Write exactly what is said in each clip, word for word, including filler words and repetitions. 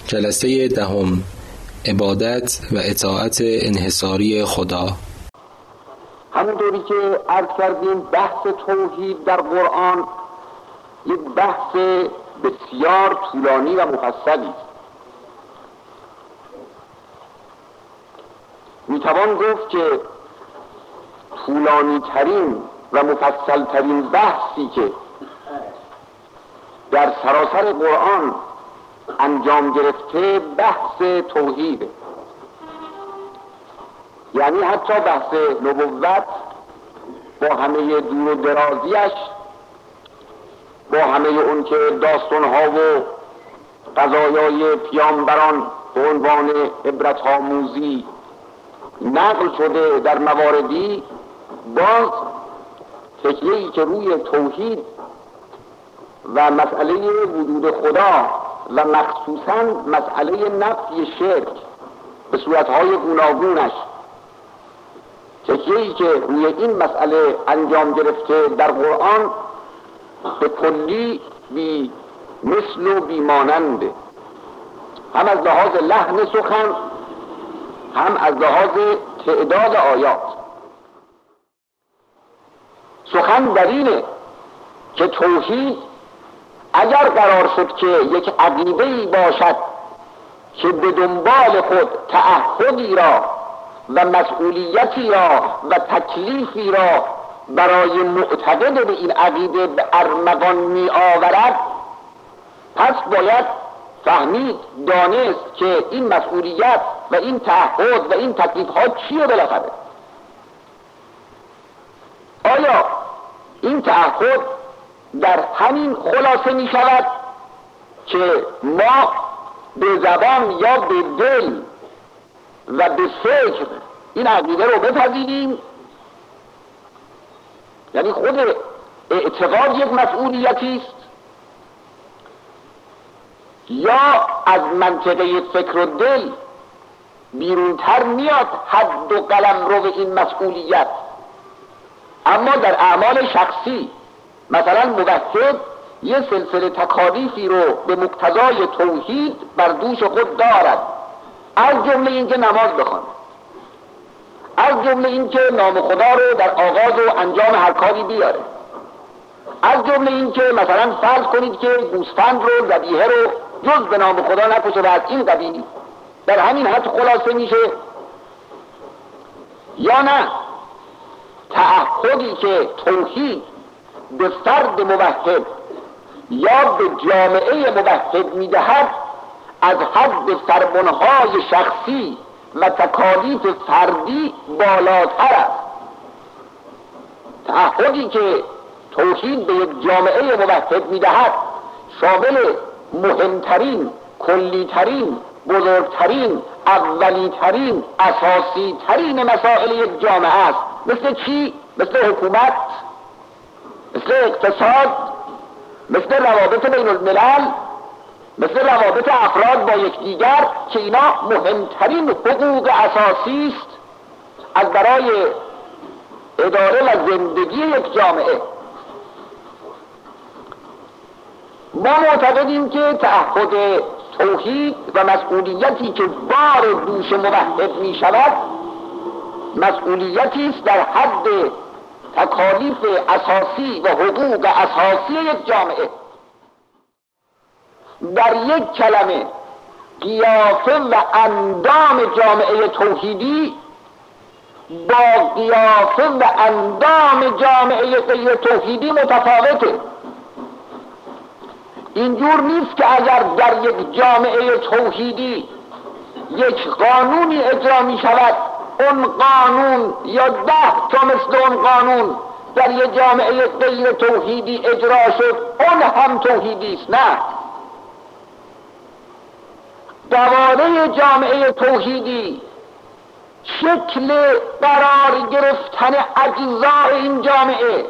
جلسه دهم، عبادت و اطاعت انحصاری خدا. همونطوری که عرض کردیم بحث توحید در قرآن یک بحث بسیار طولانی و مفصلی است. میتوان گفت که طولانی ترین و مفصل ترین بحثی که در سراسر قرآن انجام گرفته بحث توحید، یعنی حتی بحث نبوت با همه دور و درازیش، با همه اون که داستانها و قضایای پیامبران به عنوان عبرت آموزی نقل شده در مواردی، باز تکیه‌ای که روی توحید و مسئله وجود خدا و مخصوصاً مسئله نفی شرک به صورتهای گوناگونش، تکیه‌ای که روی این مسئله انجام گرفته در قرآن به کلی بی مثل و بی ماننده، هم از لحاظ لحن سخن هم از لحاظ تعداد آیات. سخن در اینه که توحید اگر قرار شد که یک عقیده‌ای باشد که به دنبال خود تعهدی را و مسئولیتی را و تکلیفی را برای معتقد به این عقیده به ارمغان می آورد، پس باید فهمید، دانست که این مسئولیت و این تعهد و این تکلیف ها چیه بالاخره. آیا این تعهد در همین خلاصه می شود که ما به زبان یا به دل و به فکر این عقیده رو بپذیریم، یعنی خود اعتقاد یک مسئولیتی است، یا از منطقه فکر و دل بیرونتر میاد حد و قلم رو به این مسئولیت، اما در اعمال شخصی مثلا موحد یه سلسله تکالیفی رو به مقتضای توحید بر دوش خود دارد، از جمله این که نماز بخواند، از جمله این که نام خدا رو در آغاز و انجام هر کاری بیاره، از جمله این که مثلا فرض کنید که گوسفند رو، ذبیحه رو جز به نام خدا نکشه و از این قبیل، در همین حد خلاصه میشه. یا نه، تعهدی که توحید به فرد موحد یا به جامعه موحد میدهد از حد فرمانهای شخصی و تکالیف فردی بالاتر است. تعهدی که توحید به یک جامعه موحد میدهد شامل مهمترین، کلیترین، بزرگترین، اولیترین، اساسیترین مسائل یک جامعه است. مثل چی؟ مثل حکومت، مثل اقتصاد، مثل روابط بین الملل، مثل روابط افراد با یکدیگر، که اینا مهمترین حقوق اساسی است از برای اداره و زندگی یک جامعه. ما معتقدیم که تعهد توحید و مسئولیتی که بار دوش موحد می شود مسئولیتی است در حد تکالیف اساسی و حقوق اساسی یک جامعه. در یک کلمه قیافه و اندام جامعه توحیدی با قیافه و اندام جامعه غیر توحیدی متفاوته. اینجور نیست که اگر در یک جامعه توحیدی یک قانونی اجرا می شود، اون قانون یا ده تا مثل اون قانون در یک جامعه غیر توحیدی اجرا شد، اون هم توحیدی است. نه، قوانین جامعه توحیدی شکل قرار گرفتن اجزای این جامعه،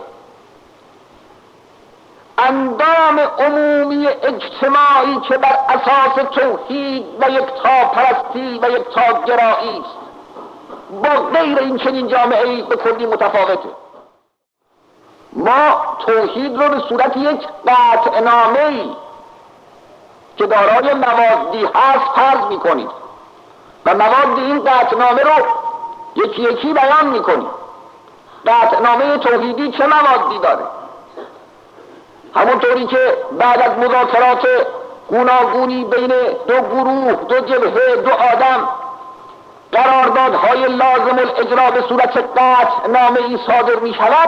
اندام عمومی اجتماعی که بر اساس توحید و یکتا پرستی و یکتا گرایی است، با غیر این چنین جامعه‌ای به کلی متفاوته. ما توحید رو به صورت یک قطعنامه‌ای که دارای موادی هست فرض میکنید و مواد این قطعنامه رو یکی یکی بیان میکنید. قطعنامه توحیدی چه موادی داره؟ همونطوری که بعد از مذاکرات گوناگونی بین دو گروه، دو جبهه، دو آدم قراردادهای لازم الاجرا به صورت قطعنامه ای صادر می شود،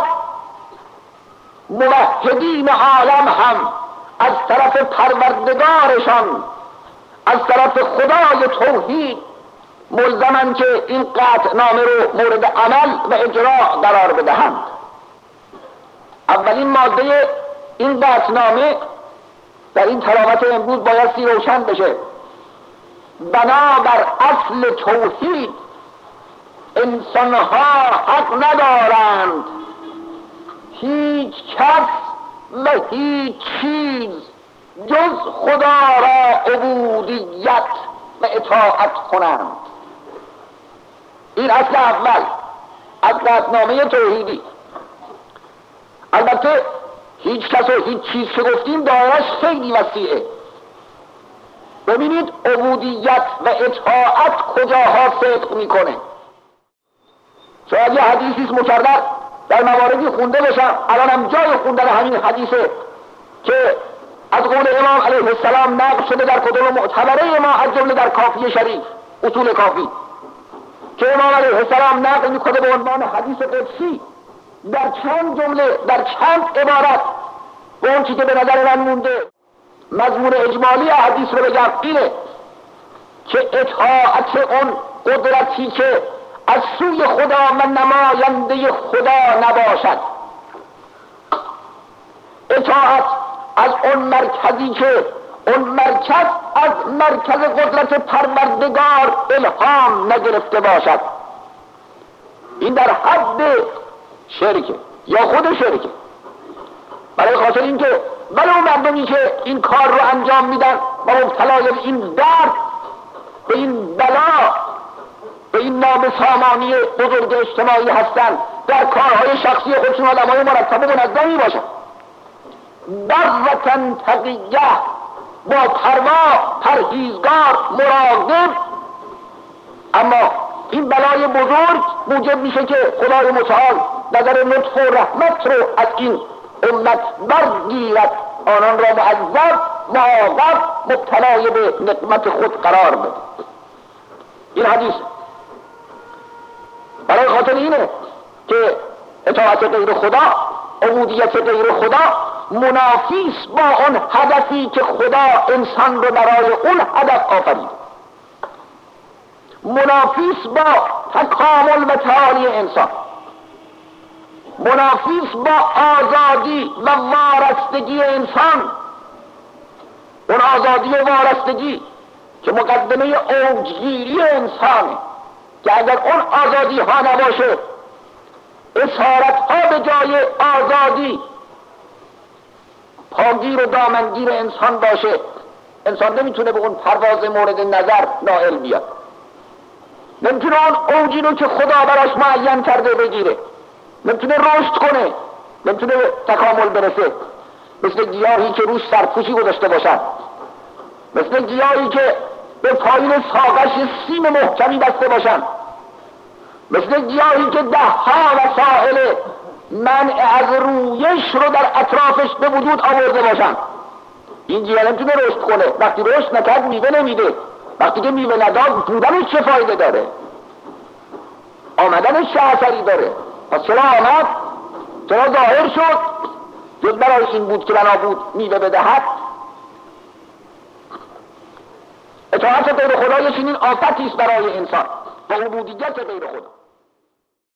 موحدین عالم هم از طرف پروردگارشان، از طرف خدای توحید ملزمند که این قطعنامه رو مورد عمل و اجرا قرار بدهند. اولین ماده این قطعنامه در این تلاوت امروز بایستی روشن بشه. بنابر اصل توحید انسانها حق ندارند هیچ کس و هیچ چیز جز خدا را عبودیت و اطاعت کنند. این اصل اول از قطعنامه توحیدی. البته هیچ کس و هیچ چیز که گفتیم دایرش خیلی وسیعه. ببینید عبودیت و اطاعت کجاها صدق میکنه. شاید یه حدیثیست مکرر در مواردی خونده بشم، الانم جای خوندن همین حدیثه که از قول امام علیه السلام نقل شده در کتب معتبره ما، از جمله در کافی شریف، اصول کافی، که امام علیه السلام نقل میکنه به عنوان حدیث قدسی در چند جمله، در چند عبارت. به اون چی که به نظر من مونده مضمون اجمالی حدیث رو بگم اینه که اطاعت اون قدرتی که از سوی خدا و نماینده خدا نباشد، اطاعت از اون مرکزی که اون مرکز از مرکز قدرت پروردگار الهام نگرفته باشد، این در حد شرکه یا خود شرکه. برای خاطر اینکه ولو مردمی که این کار رو انجام میدن و مبتلای به این درد، به این بلا، به این نابسامانی بزرگ اجتماعی هستند، در کارهای شخصی خودشون آدمای مرتب و منظمی باشن، برتن تقیه، با پروا، پرهیزگار، مراقب، اما این بلای بزرگ موجب میشه که خدای متعال نظر لطف و رحمت رو از این امت برگیرد، آنان را معذب، معاقب، مبتلای به نقمت خود قرار بده. این حدیث برای خاطر اینه که اطاعت غیر خدا، عبودیت غیر خدا منافیست با اون هدفی که خدا انسان رو برای اون هدف آفرید، منافیست با تکامل و تعالی انسان، منافیست با آزادی و وارستگی انسان. اون آزادی و وارستگی که مقدمه اوجگیری انسانه، که اگر اون آزادی ها نباشه، اسارت ها به جای آزادی پاگیر و دامنگیر انسان باشه، انسان نمیتونه به اون پرواز مورد نظر نائل بیاد، نمیتونه اون اوجی رو که خدا براش معین کرده بگیره، نمیتونه رشد کنه، نمیتونه تکامل برسه. مثل گیاهی که روش سرپوشی گذاشته باشن، مثل گیاهی که به پایین ساقش سیم محکمی بسته باشن، مثل گیاهی که ده ها وسائل منع از رویش رو در اطرافش به وجود آورده باشن. این گیاه نمیتونه رشد کنه، وقتی رشد نکرد میوه نمیده، وقتی که میوه نداد بودنش چه فایده داره؟ آمدنش چه اثری داره؟ پس چرا آمد؟ چرا ظاهر شد؟ جز برای این بود که بنا بود میوه بدهد. اطاعت غیر خدا یه چنین آفتی است برای انسان و عبودیت غیر خدا.